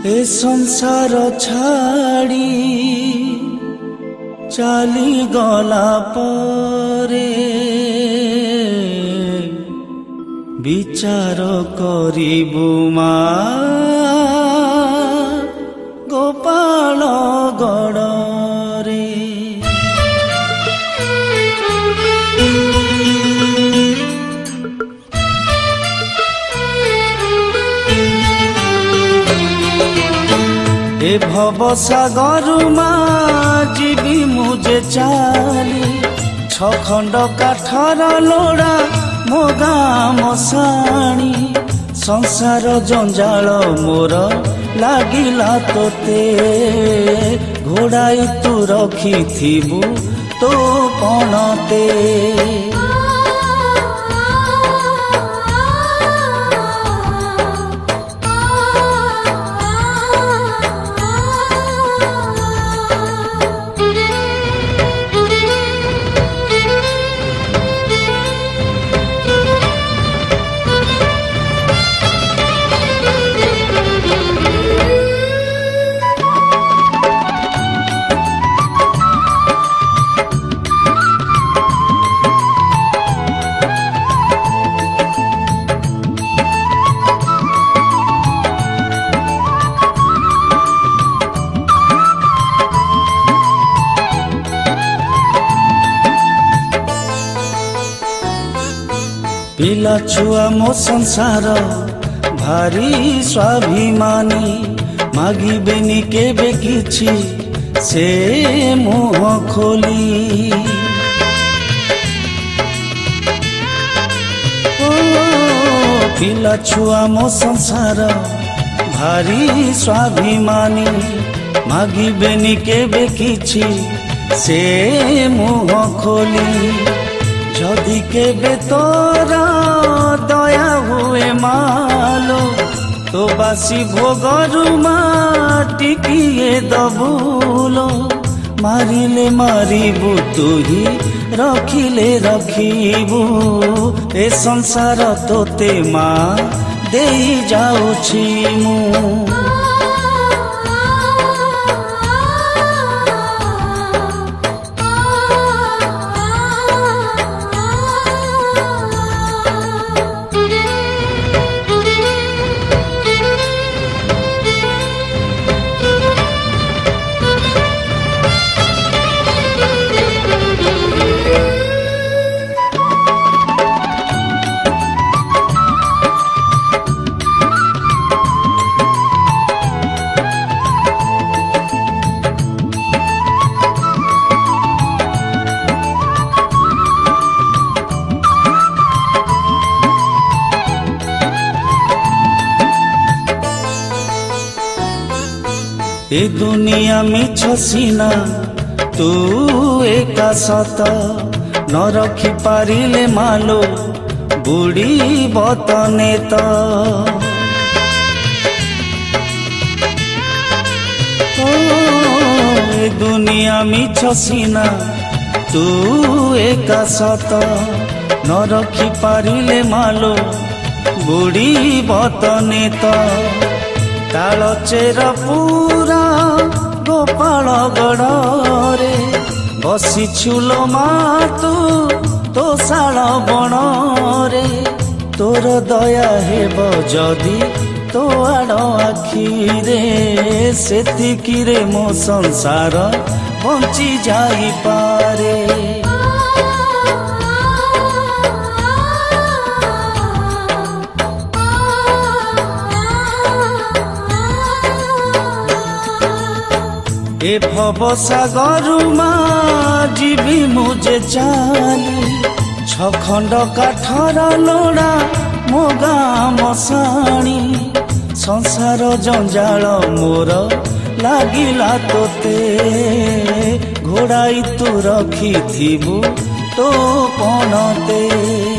ए संसार छाड़ी चाली गला परे विचार करिबु मा गोपाल गड़रे ए भव सागर जीवी मुझे चाली छखंड काठर लोड़ा मो गाँ मशाणी संसार जंजाल मोर लागिला तोते घोड़ाई तू रखिथिबु तो पणते पिला छुआ मो संसार भारी स्वाभिमानी मागिबेनी केबे किछि से मुह खोली पिला छुआ मो संसार भारी स्वाभिमानी मागिबेनी केबे किछि से मुह खोली जदि केबे तोरा दया हुए मालो तो बासी भोगरु टिकिए दबुलो मारिले मारिबु तुही रखिले रखिबु ए संसार तोते माँ देई जाउछि मु ए दुनिया मिछ सीना तू एका सत न रखी पारिले मालो बुढ़ी बतने तो ए दुनिया मिछ सीना तू एका सत न रखी पारिले मालो बुढ़ी बतने तो ताल चेर पूरा गोपाल गड़रे बसी छुलो मा तू तो शाल बणरे तोर दया हेब जदि तो आड़ आखिरे सेतिकिरे मो संसार बंची जाई पारे ए भव सागर जीवी मुझे चाली छखंड काठर लोड़ा मो गाँ मशाणी संसार जंजाल मोर लागिला तोते घोड़ाई तू रखिथिबु तो पणते।